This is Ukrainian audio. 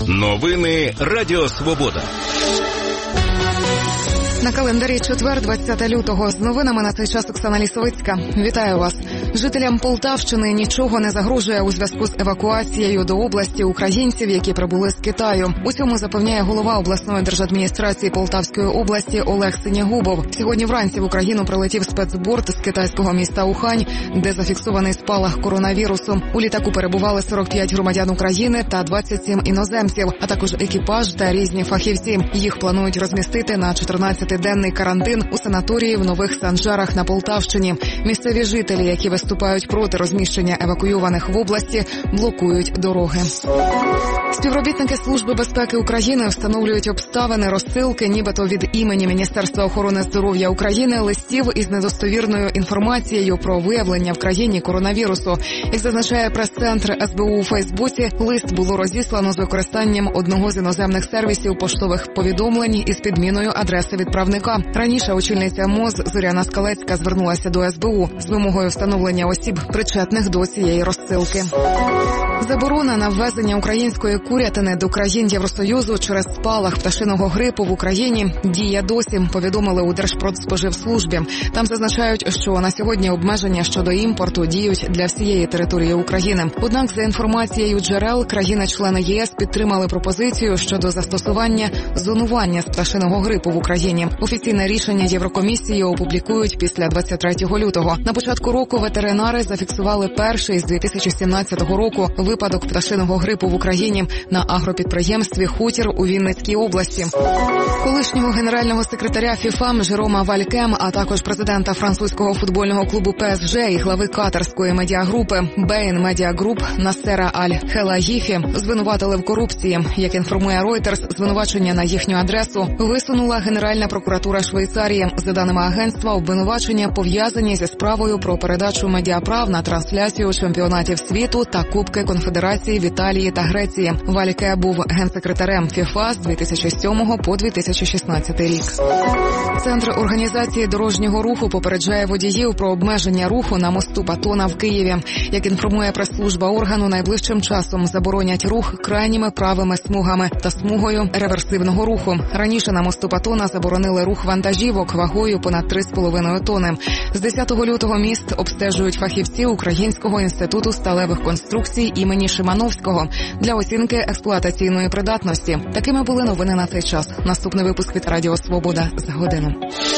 Новини Радіо Свобода. На календарі четвер, 20 лютого. З новинами на цей час Оксана Лісовицька. Вітаю вас. Жителям Полтавщини нічого не загрожує у зв'язку з евакуацією до області українців, які прибули з Китаю. У цьому запевняє голова обласної держадміністрації Полтавської області Олег Синягубов. Сьогодні вранці в Україну прилетів спецборт з китайського міста Ухань, де зафіксований спалах коронавірусу. У літаку перебували 45 громадян України та 27 іноземців, а також екіпаж та різні фахівці. Їх планують розмістити на 14-денний карантин у санаторії в Нових Санжарах на Полтавщині. Місцеві жителі, які виступають проти розміщення евакуйованих в області, блокують дороги. Співробітники Служби безпеки України встановлюють обставини розсилки, нібито від імені Міністерства охорони здоров'я України, листів із недостовірною інформацією про виявлення в країні коронавірусу. Як зазначає прес-центр СБУ у Фейсбуці, лист було розіслано з використанням одного з іноземних сервісів поштових повідомлень із підміною адреси відправника. Раніше очільниця МОЗ Зоряна Скалецька звернулася до СБУ з вимогою встановлення осіб, причетних до цієї розсилки. Заборона на ввезення української курятини до країн Євросоюзу через спалах пташиного грипу в Україні діє досі, повідомили у Держпродспоживслужбі. Там зазначають, що на сьогодні обмеження щодо імпорту діють для всієї території України. Однак, за інформацією джерел, країни-члени ЄС підтримали пропозицію щодо застосування зонування з пташиного грипу в Україні. Офіційне рішення Єврокомісії опублікують після 23 лютого. На початку року ветеринари зафіксували перший з 2017 року випадок пташиного грипу в Україні на агропідприємстві «Хутір» у Вінницькій області. Колишнього генерального секретаря ФІФА Жерома Валькем, а також президента французького футбольного клубу ПСЖ і глави катарської медіагрупи Бейн Медіа Груп Насера Аль-Хелаїфі звинуватили в корупції. Як інформує Reuters, звинувачення на їхню адресу висунула Генеральна прокуратура Швейцарії. За даними агентства, обвинувачення пов'язані зі справою про передачу медіаправ на трансляцію чемпіонатів світу та Кубки Конфедерації в Італії та Греції. Вальке був генсекретарем ФІФА з 2007 по 2016 рік. Центр організації дорожнього руху попереджає водіїв про обмеження руху на мосту Патона в Києві. Як інформує прес-служба органу, найближчим часом заборонять рух крайніми правими смугами та смугою реверсивного руху. Раніше на мосту Патона заборонили рух вантажівок вагою понад 3,5 тони. З 10 лютого міст обстежують фахівці Українського інституту сталевих конструкцій імені Шимановського для оцінки експлуатаційної придатності. Такими були новини на цей час. Наступний випуск від Радіо Свобода за годину.